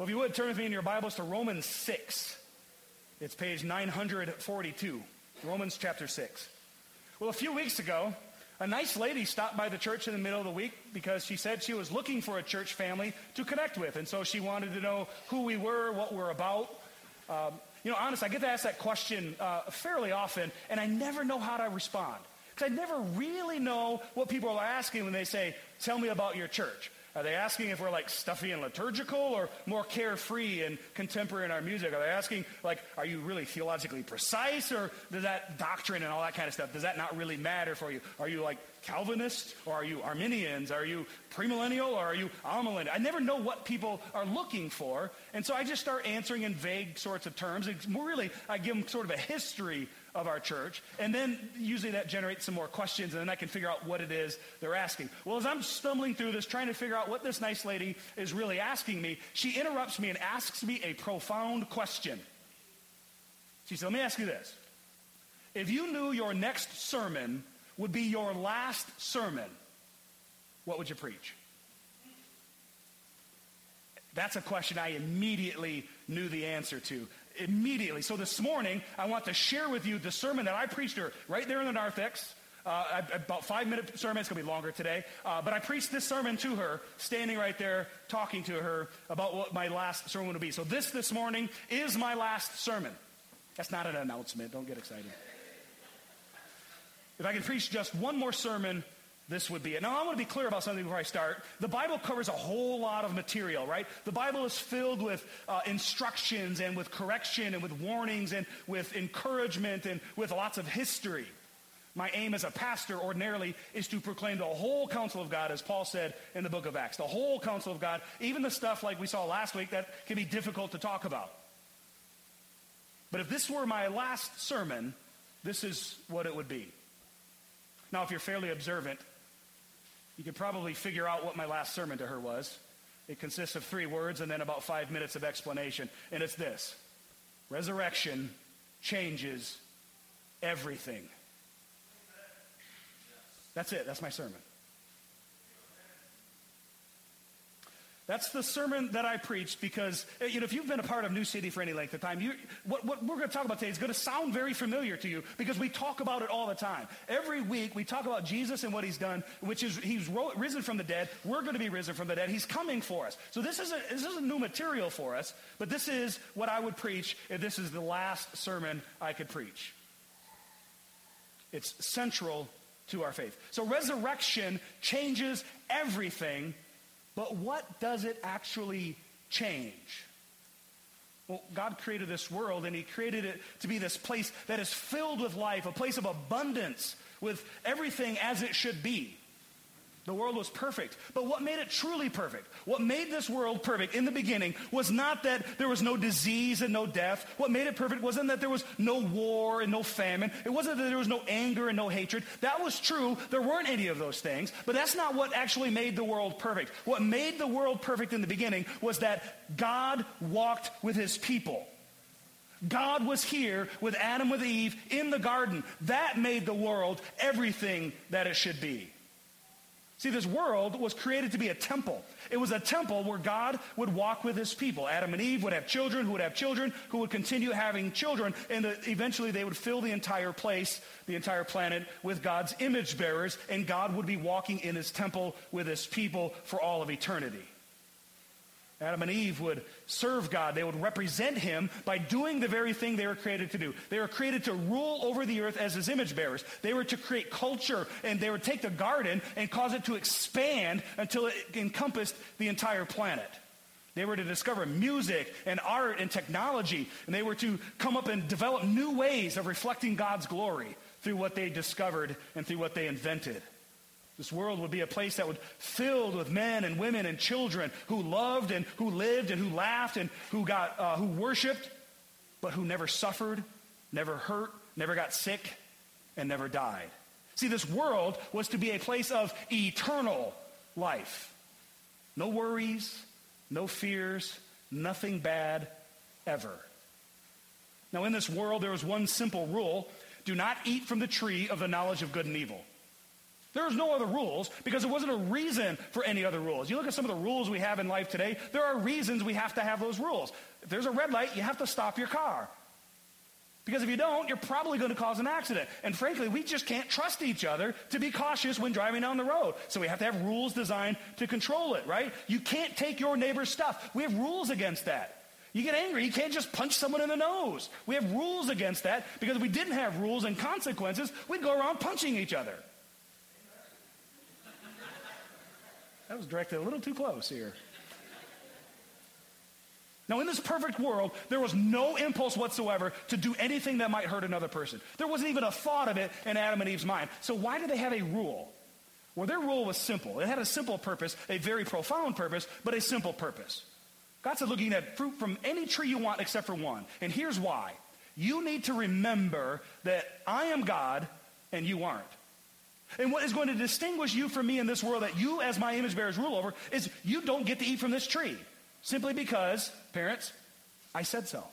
Well, if you would, turn with me in your Bibles to Romans 6. It's page 942, Romans chapter 6. Well, a few weeks ago, a nice lady stopped by the church in the middle of the week because she said she was looking for a church family to connect with. And so she wanted to know who we were, what we're about. Honestly, I get to ask that question fairly often, and I never know how to respond. Because I never really know what people are asking when they say, tell me about your church. Are they asking if we're like stuffy and liturgical or more carefree and contemporary in our music? Are they asking, like, are you really theologically precise, or does that doctrine and all that kind of stuff, does that not really matter for you? Are you like Calvinist, or are you Arminians? Are you premillennial, or are you amillennial? I never know what people are looking for, and so I just start answering in vague sorts of terms. It's more really, I give them sort of a history of our church, and then usually that generates some more questions, and then I can figure out what it is they're asking. Well, as I'm stumbling through this, trying to figure out what this nice lady is really asking me, she interrupts me and asks me a profound question. She said, let me ask you this. If you knew your next sermon would be your last sermon, what would you preach? That's a question I immediately knew the answer to. Immediately. So this morning, I want to share with you the sermon that I preached her right there in the narthex. About 5-minute sermon. It's going to be longer today. But I preached this sermon to her, standing right there, talking to her about what my last sermon would be. So this morning is my last sermon. That's not an announcement. Don't get excited. If I could preach just one more sermon, this would be it. Now, I want to be clear about something before I start. The Bible covers a whole lot of material, right? The Bible is filled with instructions and with correction and with warnings and with encouragement and with lots of history. My aim as a pastor ordinarily is to proclaim the whole counsel of God, as Paul said in the book of Acts. The whole counsel of God, even the stuff like we saw last week that can be difficult to talk about. But if this were my last sermon, this is what it would be. Now, if you're fairly observant, you could probably figure out what my last sermon to her was. It consists of 3 words and then about 5 minutes of explanation. And it's this: resurrection changes everything. That's it. That's my sermon. That's the sermon that I preached because, if you've been a part of New City for any length of time, what we're going to talk about today is going to sound very familiar to you because we talk about it all the time. Every week we talk about Jesus and what he's done, which is he's risen from the dead. We're going to be risen from the dead. He's coming for us. So this isn't new material for us, but this is what I would preach if this is the last sermon I could preach. It's central to our faith. So resurrection changes everything. But what does it actually change? Well, God created this world, and he created it to be this place that is filled with life, a place of abundance, with everything as it should be. The world was perfect. But what made it truly perfect? What made this world perfect in the beginning was not that there was no disease and no death. What made it perfect wasn't that there was no war and no famine. It wasn't that there was no anger and no hatred. That was true. There weren't any of those things. But that's not what actually made the world perfect. What made the world perfect in the beginning was that God walked with his people. God was here with Adam, with Eve, in the garden. That made the world everything that it should be. See, this world was created to be a temple. It was a temple where God would walk with his people. Adam and Eve would have children, who would have children, who would continue having children, and eventually they would fill the entire place, the entire planet, with God's image bearers, and God would be walking in his temple with his people for all of eternity. Adam and Eve would serve God. They would represent him by doing the very thing they were created to do. They were created to rule over the earth as his image bearers. They were to create culture, and they would take the garden and cause it to expand until it encompassed the entire planet. They were to discover music and art and technology, and they were to come up and develop new ways of reflecting God's glory through what they discovered and through what they invented. This world would be a place that would filled with men and women and children who loved and who lived and who laughed and who worshipped, but who never suffered, never hurt, never got sick, and never died. See, this world was to be a place of eternal life. No worries, no fears, nothing bad ever. Now, in this world, there was one simple rule: do not eat from the tree of the knowledge of good and evil. There was no other rules because there wasn't a reason for any other rules. You look at some of the rules we have in life today, there are reasons we have to have those rules. If there's a red light, you have to stop your car. Because if you don't, you're probably going to cause an accident. And frankly, we just can't trust each other to be cautious when driving down the road. So we have to have rules designed to control it, right? You can't take your neighbor's stuff. We have rules against that. You get angry, you can't just punch someone in the nose. We have rules against that because if we didn't have rules and consequences, we'd go around punching each other. That was directed a little too close here. Now, in this perfect world, there was no impulse whatsoever to do anything that might hurt another person. There wasn't even a thought of it in Adam and Eve's mind. So why did they have a rule? Well, their rule was simple. It had a simple purpose, a very profound purpose, but a simple purpose. God said, look, you can have fruit from any tree you want except for one. And here's why. You need to remember that I am God and you aren't. And what is going to distinguish you from me in this world that you as my image bearers rule over is you don't get to eat from this tree. Simply because, parents, I said so.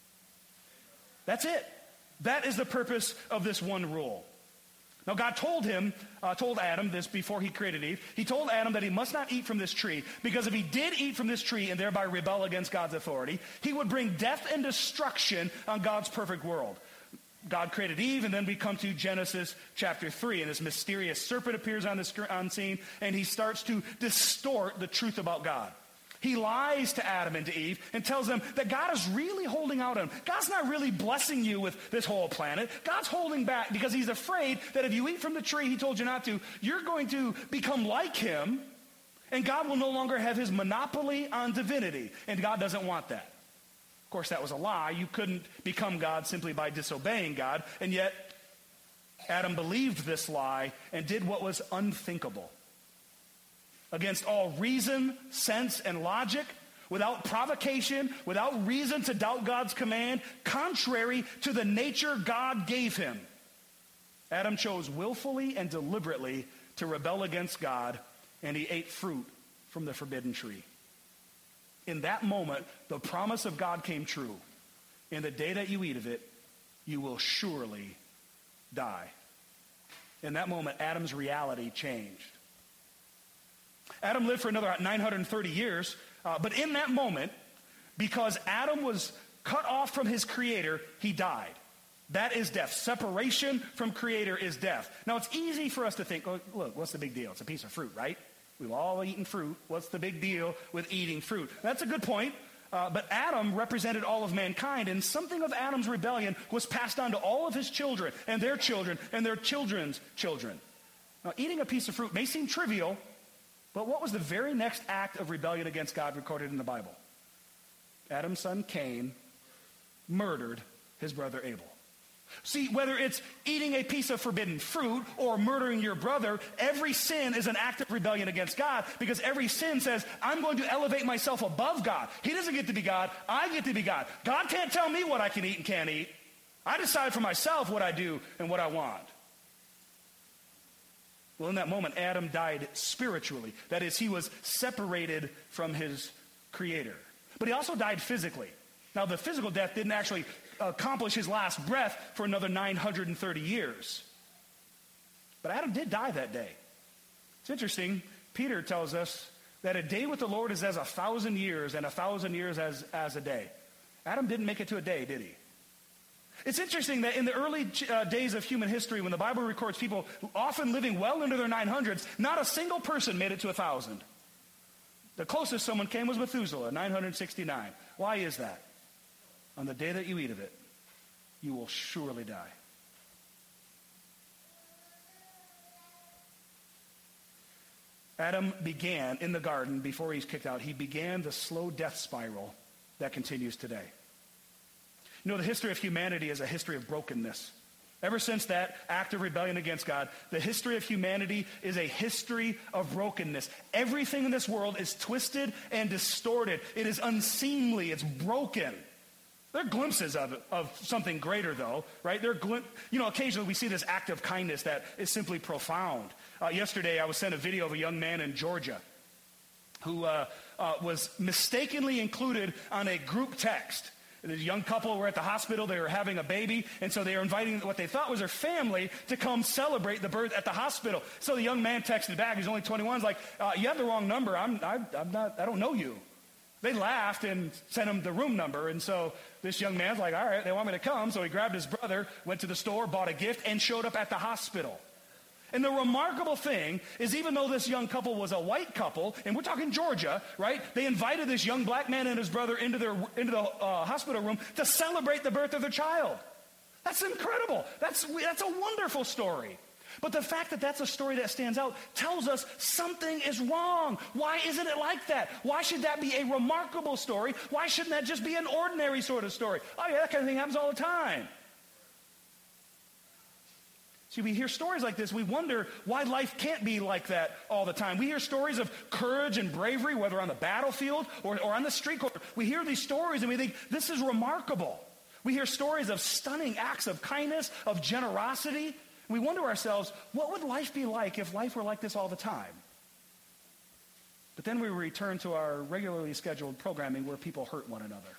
That's it. That is the purpose of this one rule. Now God told Adam this before he created Eve. He told Adam that he must not eat from this tree because if he did eat from this tree and thereby rebel against God's authority, he would bring death and destruction on God's perfect world. God created Eve, and then we come to Genesis chapter 3, and this mysterious serpent appears on the scene, and he starts to distort the truth about God. He lies to Adam and to Eve and tells them that God is really holding out on them. God's not really blessing you with this whole planet. God's holding back because he's afraid that if you eat from the tree he told you not to, you're going to become like him, and God will no longer have his monopoly on divinity, and God doesn't want that. Of course, that was a lie. You couldn't become God simply by disobeying God, and yet Adam believed this lie and did what was unthinkable. Against all reason, sense, and logic, without provocation, without reason to doubt God's command, contrary to the nature God gave him, Adam chose willfully and deliberately to rebel against God, and he ate fruit from the forbidden tree. In that moment, the promise of God came true. In the day that you eat of it, you will surely die. In that moment, Adam's reality changed. Adam lived for another 930 years, but in that moment, because Adam was cut off from his creator, he died. That is death. Separation from creator is death. Now, it's easy for us to think, oh, look, what's the big deal? It's a piece of fruit, right? We've all eaten fruit. What's the big deal with eating fruit? That's a good point. But Adam represented all of mankind, and something of Adam's rebellion was passed on to all of his children and their children's children. Now, eating a piece of fruit may seem trivial, but what was the very next act of rebellion against God recorded in the Bible? Adam's son Cain murdered his brother Abel. See, whether it's eating a piece of forbidden fruit or murdering your brother, every sin is an act of rebellion against God because every sin says, I'm going to elevate myself above God. He doesn't get to be God. I get to be God. God can't tell me what I can eat and can't eat. I decide for myself what I do and what I want. Well, in that moment, Adam died spiritually. That is, he was separated from his creator. But he also died physically. Now, the physical death didn't actually accomplish his last breath for another 930 years. But Adam did die that day. It's interesting. Peter tells us that a day with the Lord is as 1,000 years, and 1,000 years as a day. Adam didn't make it to a day, did he? It's interesting that in the early days of human history, when the Bible records people often living well into their 900s, not a single person made it to 1,000. The closest someone came was Methuselah, 969. Why is that? On the day that you eat of it, you will surely die. Adam began in the garden, before he's kicked out, he began the slow death spiral that continues today. You know, the history of humanity is a history of brokenness. Ever since that act of rebellion against God, the history of humanity is a history of brokenness. Everything in this world is twisted and distorted. It is unseemly. It's broken. There are glimpses of something greater, though, right? Occasionally we see this act of kindness that is simply profound. Yesterday, I was sent a video of a young man in Georgia who was mistakenly included on a group text. This young couple were at the hospital. They were having a baby, and so they were inviting what they thought was their family to come celebrate the birth at the hospital. So the young man texted back. He's only 21. He's like, "You have the wrong number. I don't know you." They laughed and sent him the room number, and so this young man's like, "All right, they want me to come." So he grabbed his brother, went to the store, bought a gift, and showed up at the hospital. And the remarkable thing is, even though this young couple was a white couple, and we're talking Georgia, right? They invited this young black man and his brother into the hospital room to celebrate the birth of their child. That's incredible. That's a wonderful story. But the fact that that's a story that stands out tells us something is wrong. Why isn't it like that? Why should that be a remarkable story? Why shouldn't that just be an ordinary sort of story? Oh yeah, that kind of thing happens all the time. See, we hear stories like this, we wonder why life can't be like that all the time. We hear stories of courage and bravery, whether on the battlefield or on the street corner. We hear these stories and we think, this is remarkable. We hear stories of stunning acts of kindness, of generosity. We wonder to ourselves, what would life be like if life were like this all the time? But then we return to our regularly scheduled programming where people hurt one another.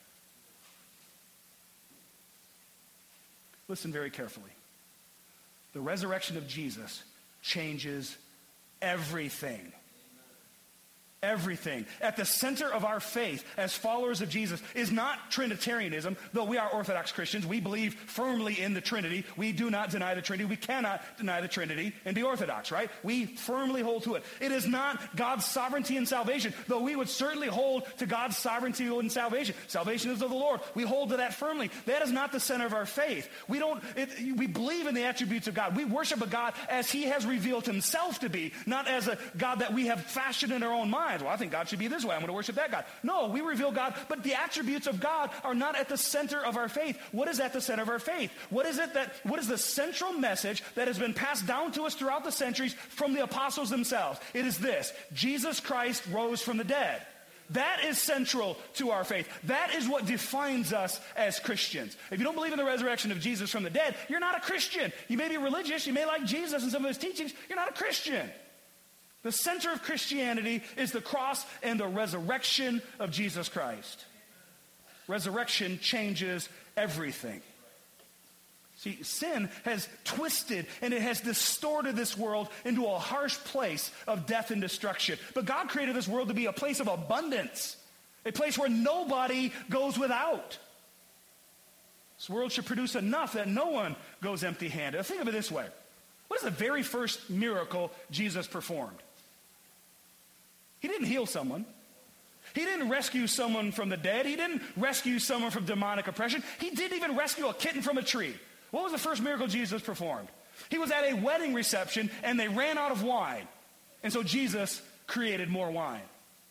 Listen very carefully. The resurrection of Jesus changes everything. Everything. At the center of our faith as followers of Jesus is not Trinitarianism, though we are Orthodox Christians. We believe firmly in the Trinity. We do not deny the Trinity. We cannot deny the Trinity and be Orthodox, right? We firmly hold to it. It is not God's sovereignty and salvation, though we would certainly hold to God's sovereignty and salvation. Salvation is of the Lord. We hold to that firmly. That is not the center of our faith. We believe in the attributes of God. We worship a God as he has revealed himself to be, not as a God that we have fashioned in our own mind. Well, I think God should be this way. I'm going to worship that God. No, we reveal God, but the attributes of God are not at the center of our faith. What is at the center of our faith? What is the central message that has been passed down to us throughout the centuries from the apostles themselves? It is this: Jesus Christ rose from the dead. That is central to our faith. That is what defines us as Christians. If you don't believe in the resurrection of Jesus from the dead, you're not a Christian. You may be religious, you may like Jesus and some of his teachings, you're not a Christian. The center of Christianity is the cross and the resurrection of Jesus Christ. Resurrection changes everything. See, sin has twisted and it has distorted this world into a harsh place of death and destruction. But God created this world to be a place of abundance, a place where nobody goes without. This world should produce enough that no one goes empty-handed. Think of it this way. What is the very first miracle Jesus performed? He didn't heal someone. He didn't rescue someone from the dead. He didn't rescue someone from demonic oppression. He didn't even rescue a kitten from a tree. What was the first miracle Jesus performed? He was at a wedding reception and they ran out of wine. And so Jesus created more wine.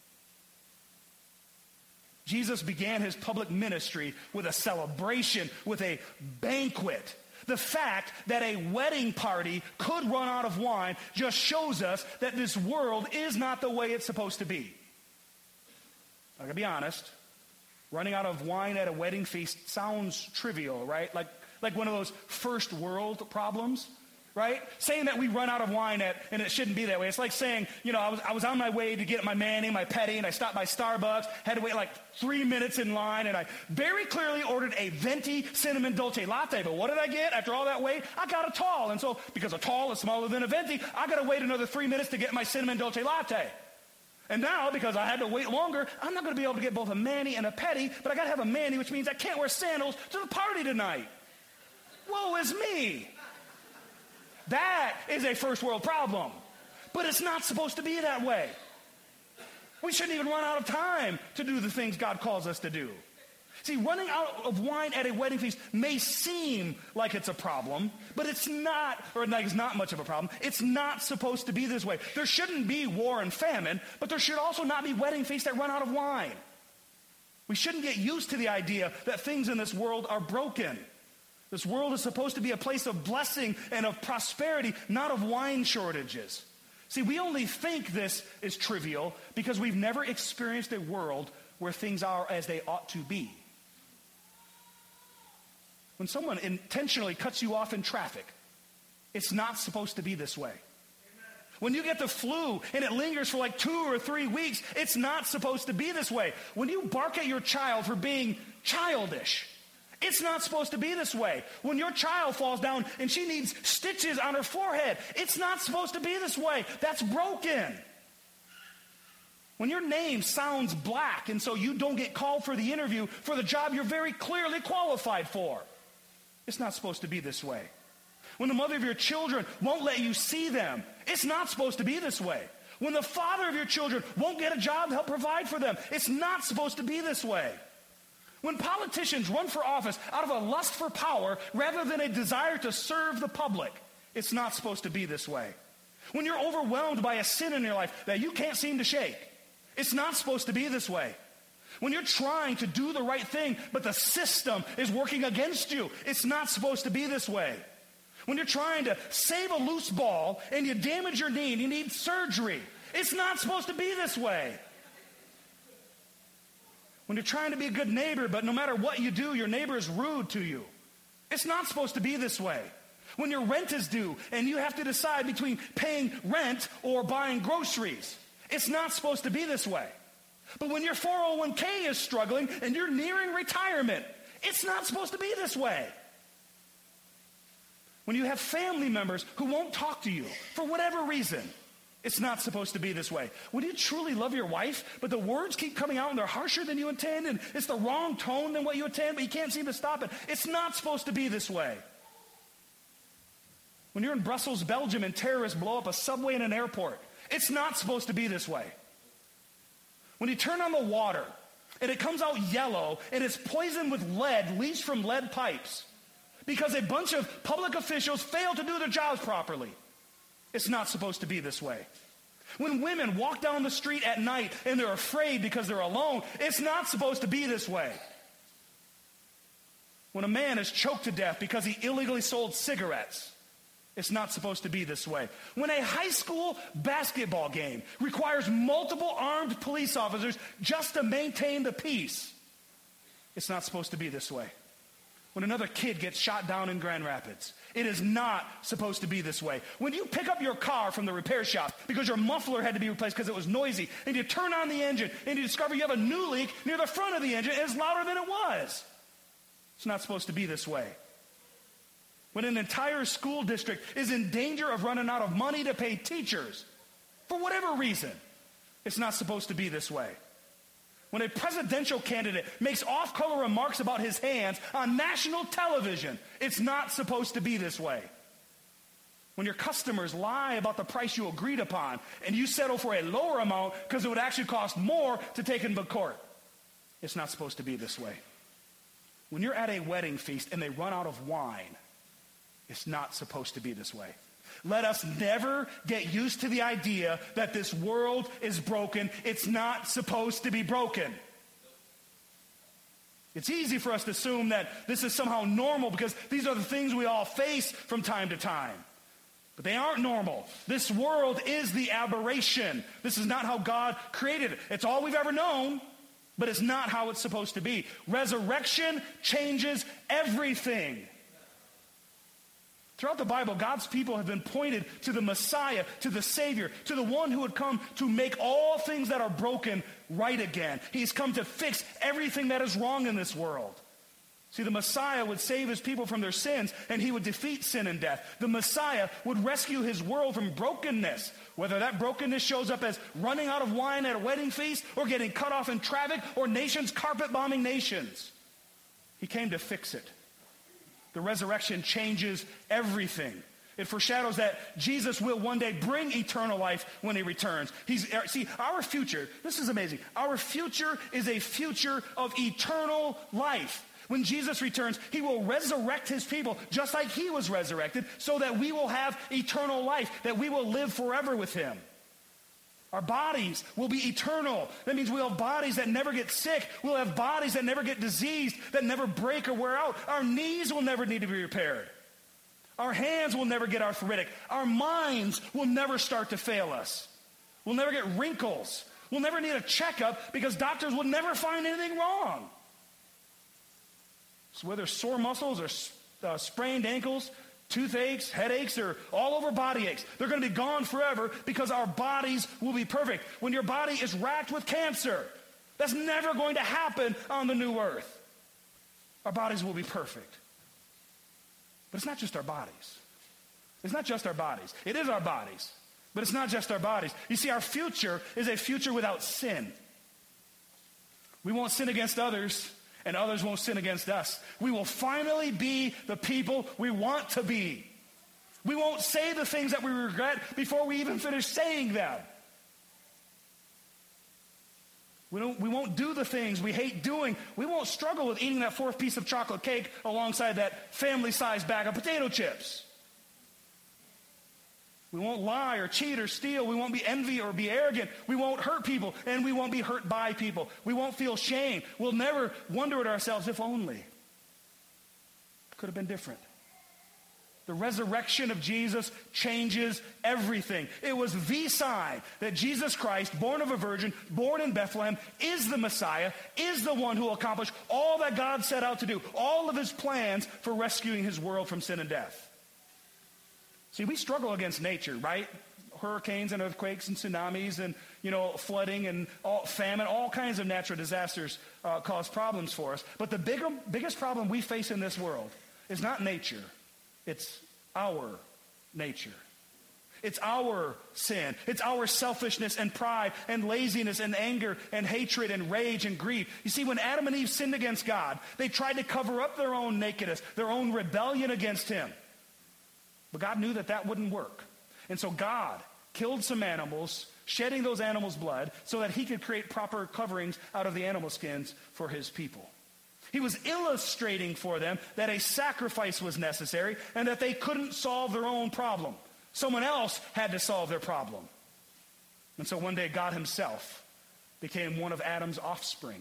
Jesus began his public ministry with a celebration, with a banquet. The fact that a wedding party could run out of wine just shows us that this world is not the way it's supposed to be. I gotta be honest, running out of wine at a wedding feast sounds trivial, right? Like one of those first world problems, right? Saying that we run out of wine and it shouldn't be that way. It's like saying, I was on my way to get my mani, my pedi, and I stopped by Starbucks, had to wait like 3 minutes in line, and I very clearly ordered a venti cinnamon dolce latte. But what did I get after all that wait? I got a tall. And so because a tall is smaller than a venti, I got to wait another 3 minutes to get my cinnamon dolce latte. And now, because I had to wait longer, I'm not going to be able to get both a mani and a pedi, but I got to have a mani, which means I can't wear sandals to the party tonight. Woe is me. That is a first world problem. But it's not supposed to be that way. We shouldn't even run out of time to do the things God calls us to do. See, running out of wine at a wedding feast may seem like it's a problem, but it's not, or like it's not much of a problem. It's not supposed to be this way. There shouldn't be war and famine, but there should also not be wedding feasts that run out of wine. We shouldn't get used to the idea that things in this world are broken. This world is supposed to be a place of blessing and of prosperity, not of wine shortages. See, we only think this is trivial because we've never experienced a world where things are as they ought to be. When someone intentionally cuts you off in traffic, it's not supposed to be this way. When you get the flu and it lingers for like 2 or 3 weeks, it's not supposed to be this way. When you bark at your child for being childish, it's not supposed to be this way. When your child falls down and she needs stitches on her forehead, it's not supposed to be this way. That's broken. When your name sounds black and so you don't get called for the interview for the job you're very clearly qualified for, it's not supposed to be this way. When the mother of your children won't let you see them, it's not supposed to be this way. When the father of your children won't get a job to help provide for them, it's not supposed to be this way. When politicians run for office out of a lust for power rather than a desire to serve the public, it's not supposed to be this way. When you're overwhelmed by a sin in your life that you can't seem to shake, it's not supposed to be this way. When you're trying to do the right thing, but the system is working against you, it's not supposed to be this way. When you're trying to save a loose ball and you damage your knee and you need surgery, it's not supposed to be this way. When you're trying to be a good neighbor, but no matter what you do, your neighbor is rude to you, it's not supposed to be this way. When your rent is due and you have to decide between paying rent or buying groceries, it's not supposed to be this way. But when your 401k is struggling and you're nearing retirement, it's not supposed to be this way. When you have family members who won't talk to you for whatever reason, it's not supposed to be this way. When you truly love your wife, but the words keep coming out and they're harsher than you intend, and it's the wrong tone than what you intend, but you can't seem to stop it, it's not supposed to be this way. When you're in Brussels, Belgium, and terrorists blow up a subway and an airport, it's not supposed to be this way. When you turn on the water and it comes out yellow and it's poisoned with lead leached from lead pipes because a bunch of public officials fail to do their jobs properly, it's not supposed to be this way. When women walk down the street at night and they're afraid because they're alone, it's not supposed to be this way. When a man is choked to death because he illegally sold cigarettes, it's not supposed to be this way. When a high school basketball game requires multiple armed police officers just to maintain the peace, it's not supposed to be this way. When another kid gets shot down in Grand Rapids, it is not supposed to be this way. When you pick up your car from the repair shop because your muffler had to be replaced because it was noisy, and you turn on the engine and you discover you have a new leak near the front of the engine and it's louder than it was, it's not supposed to be this way. When an entire school district is in danger of running out of money to pay teachers, for whatever reason, it's not supposed to be this way. When a presidential candidate makes off-color remarks about his hands on national television, it's not supposed to be this way. When your customers lie about the price you agreed upon and you settle for a lower amount because it would actually cost more to take them to court, it's not supposed to be this way. When you're at a wedding feast and they run out of wine, it's not supposed to be this way. Let us never get used to the idea that this world is broken. It's not supposed to be broken. It's easy for us to assume that this is somehow normal because these are the things we all face from time to time. But they aren't normal. This world is the aberration. This is not how God created it. It's all we've ever known, but it's not how it's supposed to be. Resurrection changes everything. Throughout the Bible, God's people have been pointed to the Messiah, to the Savior, to the one who would come to make all things that are broken right again. He's come to fix everything that is wrong in this world. See, the Messiah would save his people from their sins, and he would defeat sin and death. The Messiah would rescue his world from brokenness, whether that brokenness shows up as running out of wine at a wedding feast, or getting cut off in traffic, or nations carpet bombing nations. He came to fix it. The resurrection changes everything. It foreshadows that Jesus will one day bring eternal life when he returns. See, our future, this is amazing. Our future is a future of eternal life. When Jesus returns, he will resurrect his people just like he was resurrected so that we will have eternal life, that we will live forever with him. Our bodies will be eternal. That means we'll have bodies that never get sick. We'll have bodies that never get diseased, that never break or wear out. Our knees will never need to be repaired. Our hands will never get arthritic. Our minds will never start to fail us. We'll never get wrinkles. We'll never need a checkup because doctors will never find anything wrong. So whether sore muscles or sprained ankles, Toothaches, headaches, or all over body aches. They're going to be gone forever because our bodies will be perfect. When your body is racked with cancer, that's never going to happen on the new earth. Our bodies will be perfect. But it's not just our bodies. It's not just our bodies. It is our bodies, but it's not just our bodies. You see, our future is a future without sin. We won't sin against others, and others won't sin against us. We will finally be the people we want to be. We won't say the things that we regret before we even finish saying them. We won't do the things we hate doing. We won't struggle with eating that fourth piece of chocolate cake alongside that family-sized bag of potato chips. We won't lie or cheat or steal. We won't be envy or be arrogant. We won't hurt people, and we won't be hurt by people. We won't feel shame. We'll never wonder at ourselves, if only it could have been different. The resurrection of Jesus changes everything. It was the sign that Jesus Christ, born of a virgin, born in Bethlehem, is the Messiah, is the one who will accomplish all that God set out to do, all of his plans for rescuing his world from sin and death. See, we struggle against nature, right? Hurricanes and earthquakes and tsunamis and, flooding and famine, all kinds of natural disasters cause problems for us. But the biggest problem we face in this world is not nature. It's our nature. It's our sin. It's our selfishness and pride and laziness and anger and hatred and rage and greed. You see, when Adam and Eve sinned against God, they tried to cover up their own nakedness, their own rebellion against him. But God knew that wouldn't work. And so God killed some animals, shedding those animals' blood so that he could create proper coverings out of the animal skins for his people. He was illustrating for them that a sacrifice was necessary and that they couldn't solve their own problem. Someone else had to solve their problem. And so one day God himself became one of Adam's offspring.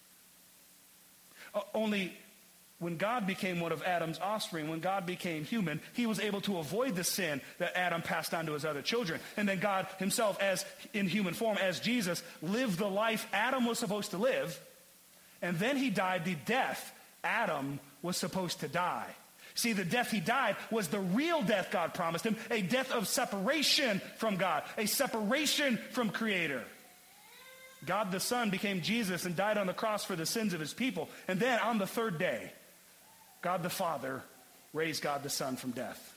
Only when God became one of Adam's offspring, when God became human, he was able to avoid the sin that Adam passed on to his other children. And then God himself, as in human form, as Jesus, lived the life Adam was supposed to live. And then he died the death Adam was supposed to die. See, the death he died was the real death God promised him, a death of separation from God, a separation from Creator. God the Son became Jesus and died on the cross for the sins of his people. And then on the third day, God the Father raised God the Son from death.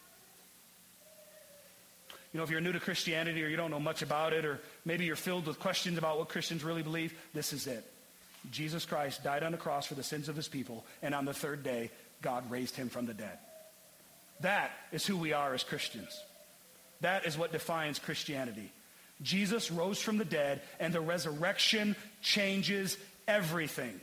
If you're new to Christianity or you don't know much about it, or maybe you're filled with questions about what Christians really believe, this is it. Jesus Christ died on the cross for the sins of his people, and on the third day, God raised him from the dead. That is who we are as Christians. That is what defines Christianity. Jesus rose from the dead, and the resurrection changes everything.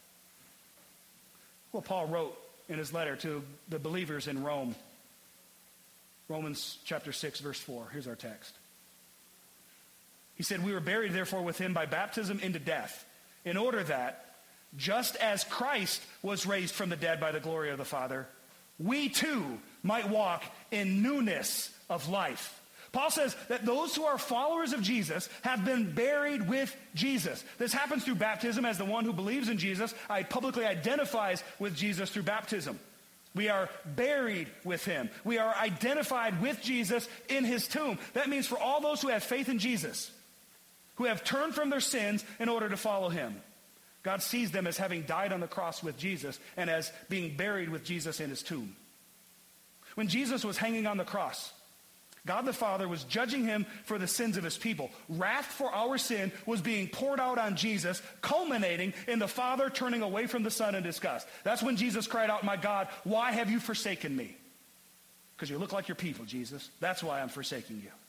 Well, Paul wrote in his letter to the believers in Rome. Romans chapter 6, verse 4. Here's our text. He said, "We were buried, therefore, with him by baptism into death, in order that, just as Christ was raised from the dead by the glory of the Father, we too might walk in newness of life." Paul says that those who are followers of Jesus have been buried with Jesus. This happens through baptism, as the one who believes in Jesus publicly identifies with Jesus through baptism. We are buried with him. We are identified with Jesus in his tomb. That means for all those who have faith in Jesus, who have turned from their sins in order to follow him, God sees them as having died on the cross with Jesus and as being buried with Jesus in his tomb. When Jesus was hanging on the cross, God the Father was judging him for the sins of his people. Wrath for our sin was being poured out on Jesus, culminating in the Father turning away from the Son in disgust. That's when Jesus cried out, "My God, why have you forsaken me?" Because you look like your people, Jesus. That's why I'm forsaking you.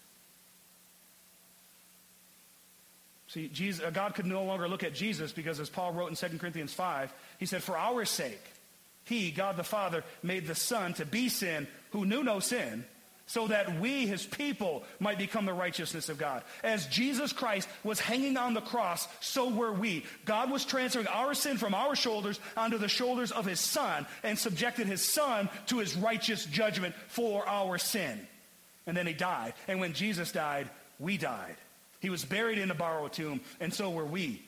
See, God could no longer look at Jesus because, as Paul wrote in 2 Corinthians 5, he said, "For our sake, he, God the Father, made the Son to be sin who knew no sin, so that we, his people, might become the righteousness of God." As Jesus Christ was hanging on the cross, so were we. God was transferring our sin from our shoulders onto the shoulders of his Son and subjected his Son to his righteous judgment for our sin. And then he died. And when Jesus died, we died. He was buried in a borrowed tomb, and so were we.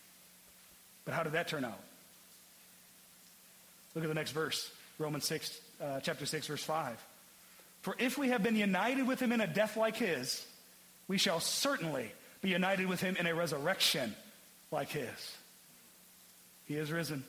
But how did that turn out? Look at the next verse, Romans 6, chapter 6, verse 5. For if we have been united with him in a death like his, we shall certainly be united with him in a resurrection like his. He is risen.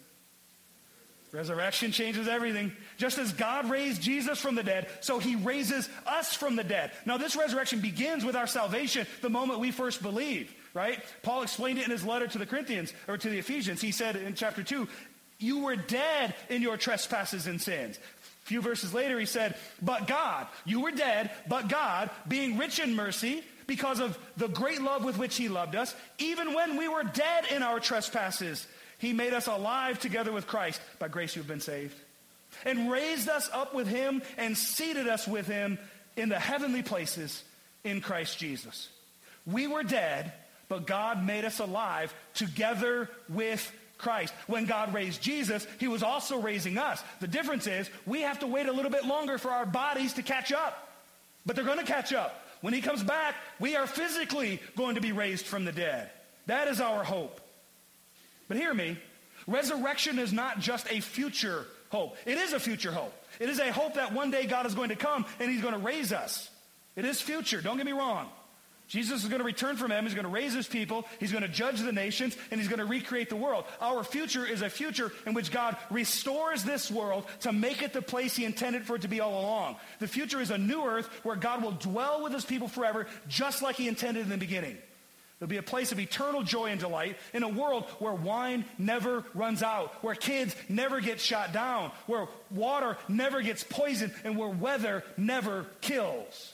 Resurrection changes everything. Just as God raised Jesus from the dead, so he raises us from the dead. Now, this resurrection begins with our salvation the moment we first believe, right? Paul explained it in his letter to the Corinthians, or to the Ephesians. He said in chapter 2, you were dead in your trespasses and sins. A few verses later, he said, but God, you were dead, but God, being rich in mercy, because of the great love with which he loved us, even when we were dead in our trespasses, he made us alive together with Christ. By grace you've been saved. And raised us up with him and seated us with him in the heavenly places in Christ Jesus. We were dead, but God made us alive together with Christ. When God raised Jesus, he was also raising us. The difference is we have to wait a little bit longer for our bodies to catch up. But they're going to catch up. When he comes back, we are physically going to be raised from the dead. That is our hope. But hear me, resurrection is not just a future hope. It is a future hope. It is a hope that one day God is going to come and he's going to raise us. It is future, don't get me wrong. Jesus is going to return from heaven, he's going to raise his people, he's going to judge the nations, and he's going to recreate the world. Our future is a future in which God restores this world to make it the place he intended for it to be all along. The future is a new earth where God will dwell with his people forever, just like he intended in the beginning. There'll be a place of eternal joy and delight in a world where wine never runs out, where kids never get shot down, where water never gets poisoned, and where weather never kills.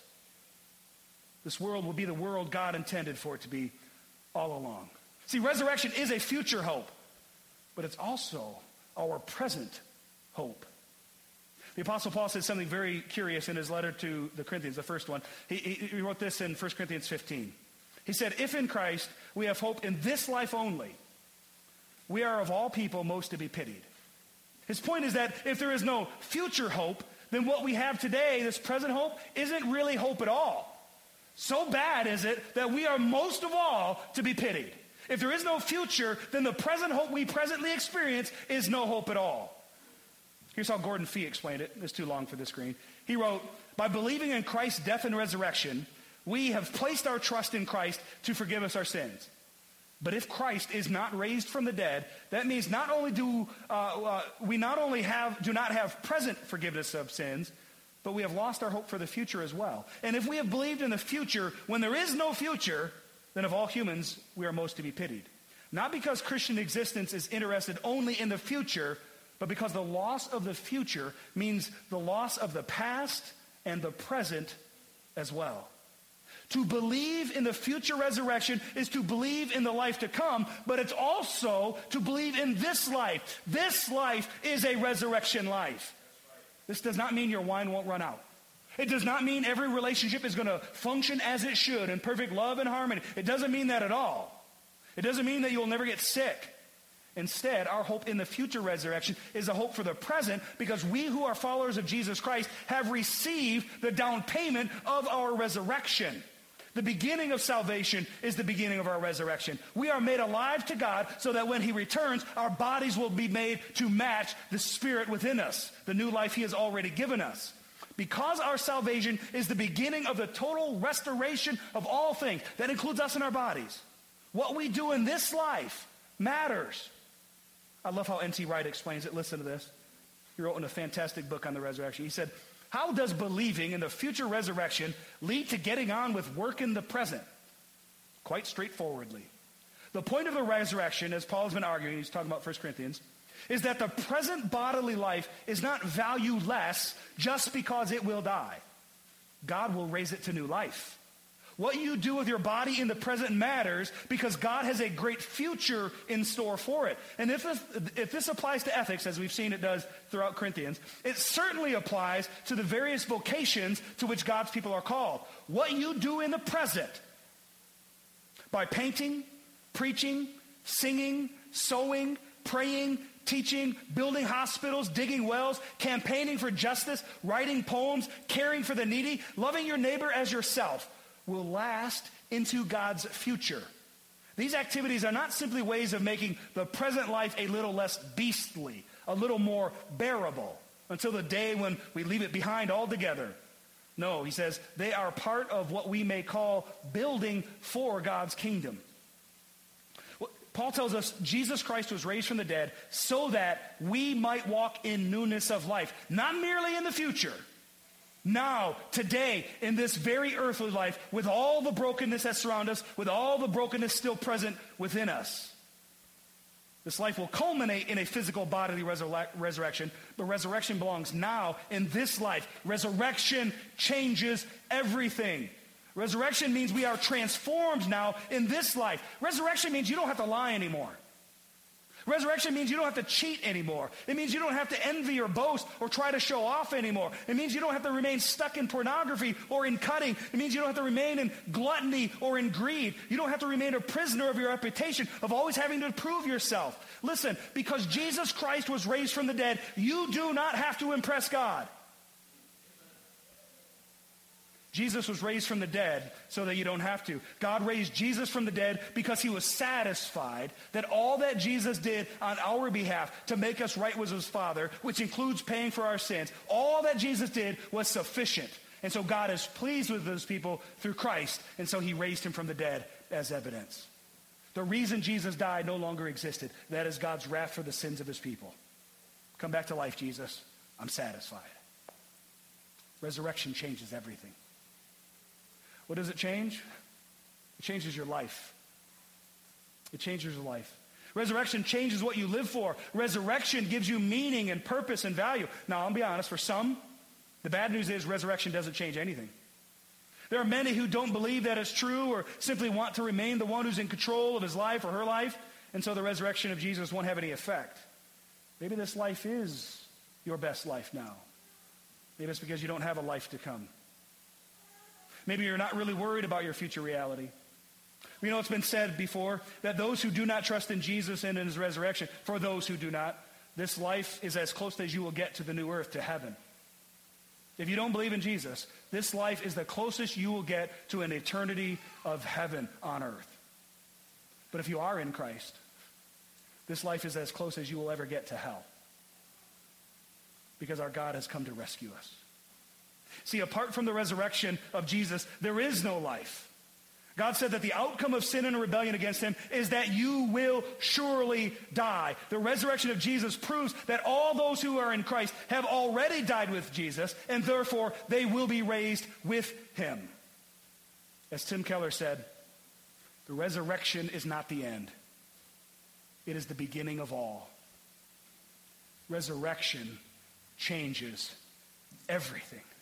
This world will be the world God intended for it to be all along. See, resurrection is a future hope, but it's also our present hope. The Apostle Paul said something very curious in his letter to the Corinthians, the first one. He wrote this in 1 Corinthians 15. He said, if in Christ we have hope in this life only, we are of all people most to be pitied. His point is that if there is no future hope, then what we have today, this present hope, isn't really hope at all. So bad is it that we are most of all to be pitied. If there is no future, then the present hope we presently experience is no hope at all. Here's how Gordon Fee explained it. It's too long for the screen. He wrote, by believing in Christ's death and resurrection, we have placed our trust in Christ to forgive us our sins. But if Christ is not raised from the dead, that means not only do we do not have present forgiveness of sins, but we have lost our hope for the future as well. And if we have believed in the future when there is no future, then of all humans we are most to be pitied. Not because Christian existence is interested only in the future, but because the loss of the future means the loss of the past and the present as well. To believe in the future resurrection is to believe in the life to come, but it's also to believe in this life. This life is a resurrection life. This does not mean your wine won't run out. It does not mean every relationship is going to function as it should in perfect love and harmony. It doesn't mean that at all. It doesn't mean that you will never get sick. Instead, our hope in the future resurrection is a hope for the present, because we who are followers of Jesus Christ have received the down payment of our resurrection. The beginning of salvation is the beginning of our resurrection. We are made alive to God so that when he returns, our bodies will be made to match the Spirit within us, the new life he has already given us. Because our salvation is the beginning of the total restoration of all things, that includes us and our bodies. What we do in this life matters. I love how N.T. Wright explains it. Listen to this. He wrote in a fantastic book on the resurrection. He said, how does believing in the future resurrection lead to getting on with work in the present? Quite straightforwardly. The point of the resurrection, as Paul has been arguing, he's talking about 1 Corinthians, is that the present bodily life is not valueless just because it will die. God will raise it to new life. What you do with your body in the present matters because God has a great future in store for it. And if this applies to ethics, as we've seen it does throughout Corinthians, it certainly applies to the various vocations to which God's people are called. What you do in the present, by painting, preaching, singing, sewing, praying, teaching, building hospitals, digging wells, campaigning for justice, writing poems, caring for the needy, loving your neighbor as yourself, will last into God's future. These activities are not simply ways of making the present life a little less beastly, a little more bearable. until the day when we leave it behind altogether. No, he says, they are part of what we may call building for God's kingdom. Paul tells us Jesus Christ was raised from the dead so that we might walk in newness of life. Not merely in the future. Now, today, in this very earthly life, with all the brokenness that surrounds us, with all the brokenness still present within us. This life will culminate in a physical bodily resurrection, but resurrection belongs now in this life. Resurrection changes everything. Resurrection means we are transformed now in this life. Resurrection means you don't have to lie anymore. Resurrection means you don't have to cheat anymore. It means you don't have to envy or boast or try to show off anymore. It means you don't have to remain stuck in pornography or in cutting. It means you don't have to remain in gluttony or in greed. You don't have to remain a prisoner of your reputation, of always having to prove yourself. Listen, because Jesus Christ was raised from the dead, you do not have to impress God. Jesus was raised from the dead so that you don't have to. God raised Jesus from the dead because he was satisfied that all that Jesus did on our behalf to make us right with his Father, which includes paying for our sins, all that Jesus did was sufficient. And so God is pleased with those people through Christ, and so he raised him from the dead as evidence. The reason Jesus died no longer existed. That is God's wrath for the sins of his people. Come back to life, Jesus. I'm satisfied. Resurrection changes everything. What does it change? It changes your life. It changes your life. Resurrection changes what you live for. Resurrection gives you meaning and purpose and value. Now, I'll be honest, for some, the bad news is resurrection doesn't change anything. There are many who don't believe that it's true or simply want to remain the one who's in control of his life or her life, and so the resurrection of Jesus won't have any effect. Maybe this life is your best life now. Maybe it's because you don't have a life to come. Maybe you're not really worried about your future reality. You know, it's been said before that those who do not trust in Jesus and in his resurrection, for those who do not, this life is as close as you will get to the new earth, to heaven. If you don't believe in Jesus, this life is the closest you will get to an eternity of heaven on earth. But if you are in Christ, this life is as close as you will ever get to hell. Because our God has come to rescue us. See, apart from the resurrection of Jesus, there is no life. God said that the outcome of sin and rebellion against him is that you will surely die. The resurrection of Jesus proves that all those who are in Christ have already died with Jesus, and therefore they will be raised with him. As Tim Keller said, the resurrection is not the end. It is the beginning of all. Resurrection changes everything.